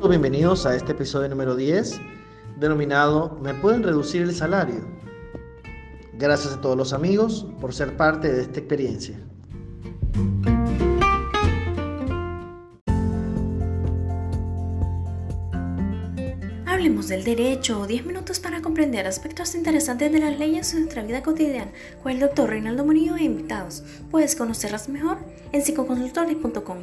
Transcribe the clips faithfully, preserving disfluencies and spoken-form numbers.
Bienvenidos a este episodio número diez, denominado ¿Me pueden reducir el salario? Gracias a todos los amigos por ser parte de esta experiencia. Hablemos del derecho, diez minutos para comprender aspectos interesantes de las leyes en nuestra vida cotidiana con el doctor Reinaldo Murillo e invitados. Puedes conocerlas mejor en psicoconsultores punto com.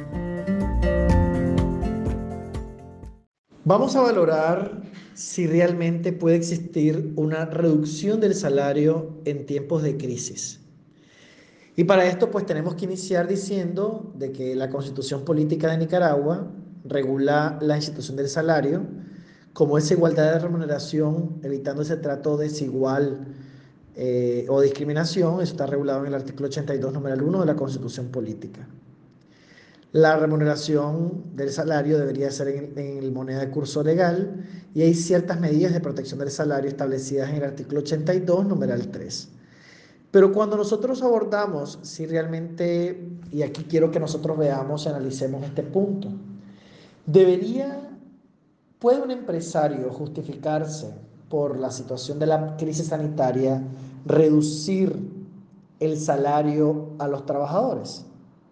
Vamos a valorar si realmente puede existir una reducción del salario en tiempos de crisis. Y para esto pues tenemos que iniciar diciendo de que la Constitución Política de Nicaragua regula la institución del salario como esa igualdad de remuneración, evitando ese trato desigual eh, o discriminación. Eso está regulado en el artículo ochenta y dos, numeral uno de la Constitución Política. La remuneración del salario debería ser en, en moneda de curso legal y hay ciertas medidas de protección del salario establecidas en el artículo ochenta y dos, numeral tres. Pero cuando nosotros abordamos si realmente, y aquí quiero que nosotros veamos, analicemos este punto, debería, ¿puede un empresario justificarse por la situación de la crisis sanitaria reducir el salario a los trabajadores?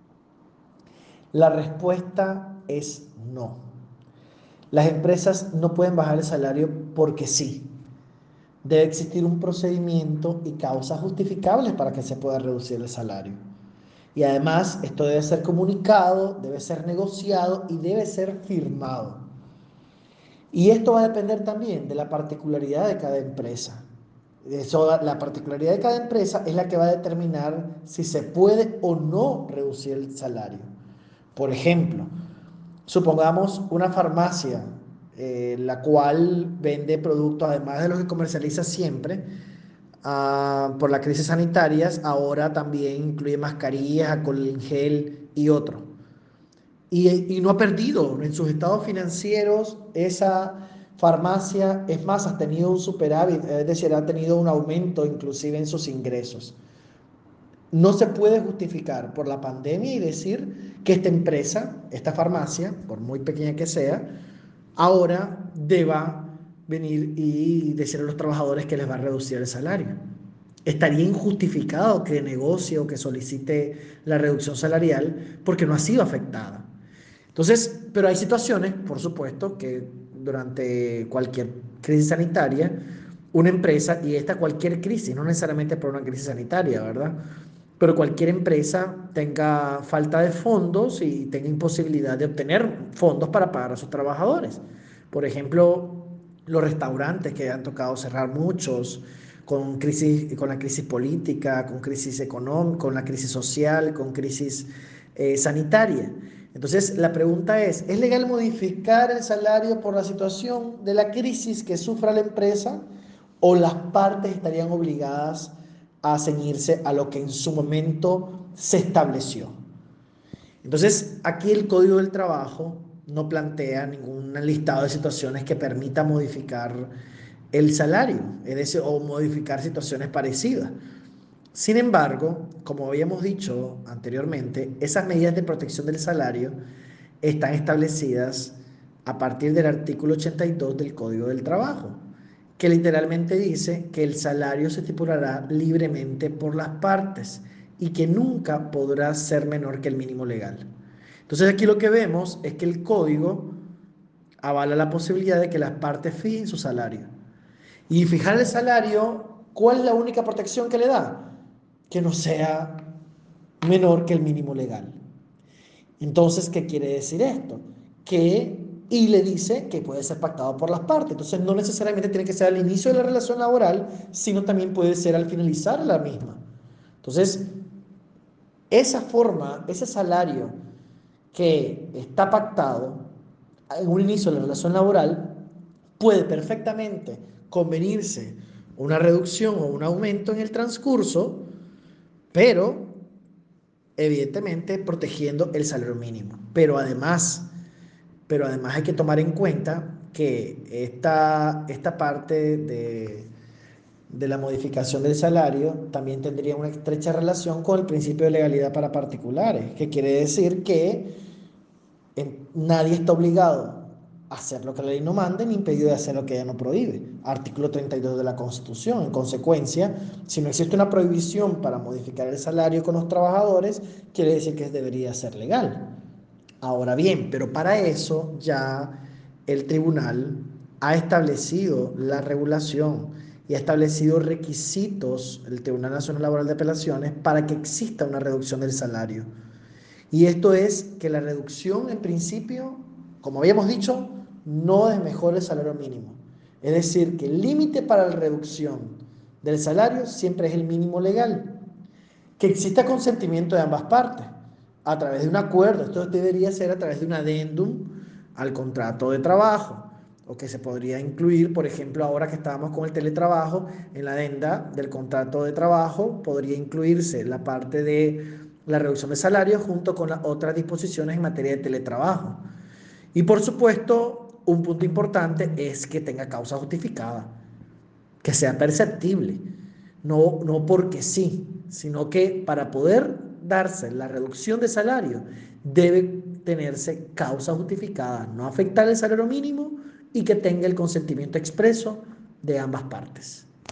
La respuesta es no. Las empresas no pueden bajar el salario porque sí. Debe existir un procedimiento y causas justificables para que se pueda reducir el salario. Y además, esto debe ser comunicado, debe ser negociado y debe ser firmado. Y esto va a depender también de la particularidad de cada empresa. Eso, la particularidad de cada empresa es la que va a determinar si se puede o no reducir el salario. Por ejemplo, supongamos una farmacia, eh, la cual vende productos, además de los que comercializa siempre, uh, por la crisis sanitarias, ahora también incluye mascarillas, alcohol en gel y otro. Y, y no ha perdido en sus estados financieros esa farmacia, es más, ha tenido un superávit, es decir, ha tenido un aumento inclusive en sus ingresos. No se puede justificar por la pandemia y decir que esta empresa, esta farmacia, por muy pequeña que sea, ahora deba venir y decir a los trabajadores que les va a reducir el salario. Estaría injustificado que negocie o que solicite la reducción salarial porque no ha sido afectada. Entonces, pero hay situaciones, por supuesto, que durante cualquier crisis sanitaria, una empresa, y esta cualquier crisis, no necesariamente por una crisis sanitaria, ¿verdad? Pero cualquier empresa tenga falta de fondos y tenga imposibilidad de obtener fondos para pagar a sus trabajadores. Por ejemplo, los restaurantes que han tocado cerrar muchos, con, crisis, con la crisis política, con crisis económica, con la crisis social, con crisis eh, sanitaria. Entonces, la pregunta es, ¿es legal modificar el salario por la situación de la crisis que sufra la empresa o las partes estarían obligadas a ceñirse a lo que en su momento se estableció? Entonces, aquí el Código del Trabajo no plantea ningún listado de situaciones que permita modificar el salario, es decir, o modificar situaciones parecidas. Sin embargo, como habíamos dicho anteriormente, esas medidas de protección del salario están establecidas a partir del artículo ochenta y dos del Código del Trabajo, que literalmente dice que el salario se estipulará libremente por las partes y que nunca podrá ser menor que el mínimo legal. Entonces aquí lo que vemos es que el código avala la posibilidad de que las partes fijen su salario. Y fijar el salario, ¿cuál es la única protección que le da? Que no sea menor que el mínimo legal. Entonces, ¿qué quiere decir esto? Que, y le dice que puede ser pactado por las partes. Entonces, no necesariamente tiene que ser al inicio de la relación laboral, sino también puede ser al finalizar la misma. Entonces, esa forma, ese salario que está pactado en un inicio de la relación laboral, puede perfectamente convenirse una reducción o un aumento en el transcurso, pero evidentemente protegiendo el salario mínimo. Pero además, pero además hay que tomar en cuenta que esta, esta parte de, de la modificación del salario también tendría una estrecha relación con el principio de legalidad para particulares, que quiere decir que en, nadie está obligado hacer lo que la ley no mande ni impedido de hacer lo que ella no prohíbe. Artículo treinta y dos de la Constitución. En consecuencia, si no existe una prohibición para modificar el salario con los trabajadores, quiere decir que debería ser legal. Ahora bien, pero para eso ya el tribunal ha establecido la regulación y ha establecido requisitos, el Tribunal Nacional Laboral de Apelaciones, para que exista una reducción del salario. Y esto es que la reducción en principio, como habíamos dicho, no es mejor el salario mínimo. Es decir, que el límite para la reducción del salario siempre es el mínimo legal. Que exista consentimiento de ambas partes a través de un acuerdo. Esto debería ser a través de un adendum al contrato de trabajo, o que se podría incluir, por ejemplo, ahora que estábamos con el teletrabajo, en la adenda del contrato de trabajo podría incluirse la parte de la reducción de salario junto con las otras disposiciones en materia de teletrabajo. Y por supuesto, un punto importante es que tenga causa justificada, que sea perceptible, no, no porque sí, sino que para poder darse la reducción de salario debe tenerse causa justificada, no afectar el salario mínimo y que tenga el consentimiento expreso de ambas partes.